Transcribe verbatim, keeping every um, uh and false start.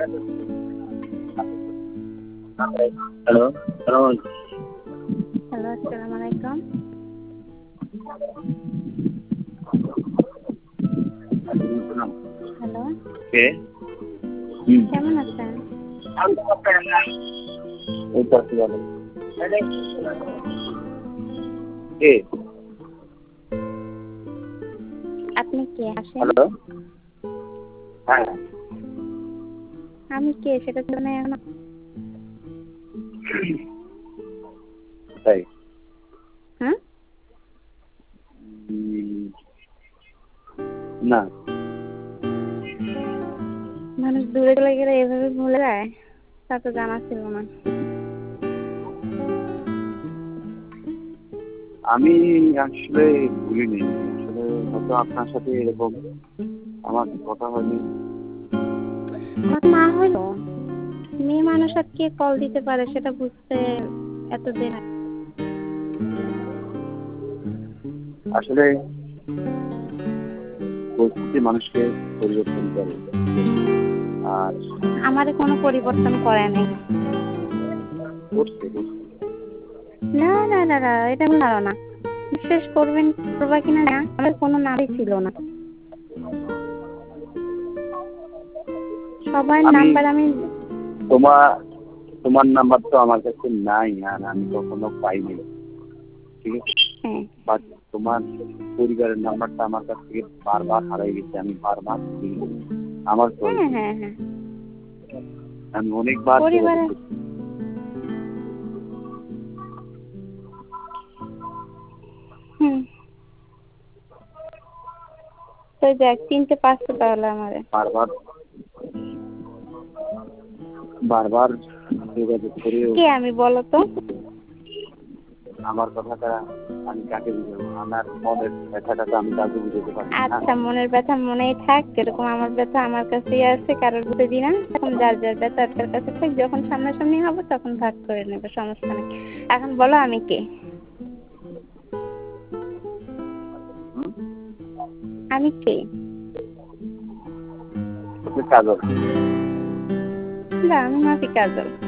Hello hello hello, আসসালামু আলাইকুম। Hello, কে? হুম। কেমন আছেন? এই তো আছি ভালো। কে? আপনি কে? আসেন। হ্যালো? হ্যাঁ। আমি কে সেটা তো জানেন এখন? তাই? হুম? উম, না। মানুষ দূরে চলে গেলে এভাবে ভুলে যায়? তা তো জানা ছিল না। আমি আসলে ভুলিনি। আসলে হয়তো আপনার সাথে এরকম আমার কথা হয়নি। কথা না হলো মেয়ে মানুষ আর কে কল দিতে পারে সেটা বুঝতে এতদিন। আসলে পরিস্থিতি মানুষকে পরিবর্তন করে। আর আমারে কোনো পরিবর্তন করে নাই। করছে করছে। না না না না, এটা ভুল ধারণা। বিশ্বাস করবেন করবা কিনা না, আমার কোনো নামই ছিল না। সবার আমি নাম্বার আমি তোমার তোমার নাম্বার তো আমার কাছে নাই আর আমি কখনো পাইনি, ঠিক আছে? হ্যাঁ বাট তোমার পরিবারের নাম্বারটা আমার কাছ থেকে বারবার হারাই গেছে। আমি বারবার খুঁজে আমার হ্যাঁ প্রয়োজন। হ্যাঁ হ্যাঁ আমি অনেকবার যোগাযোগ পরিবারে করছি। হুম তো যাক, তিনটে পাঁচশো তাহলে আমারে। বারবার বারবার যোগাযোগ করেও কে আমি বলো তো? আমার কথাটা আমি কাকে বুঝাবো? আমার মনের ব্যথাটা তো আমি কাউকে বুঝাতে পারছি না। আচ্ছা, মনের ব্যথা মনেই থাক। যেরকম আমার ব্যথা আমার কাছেই আছে, কারোর বুঝে দিই না। এখন যার যার ব্যথা তার কাছে থাক, যখন সামনাসামনি হবো তখন ভাগ করে নেবে, সমস্যা নেই। এখন বলো আমি কে? হুম? আমি কে? আপনি কাজল। না, আমি মাফি কাজল।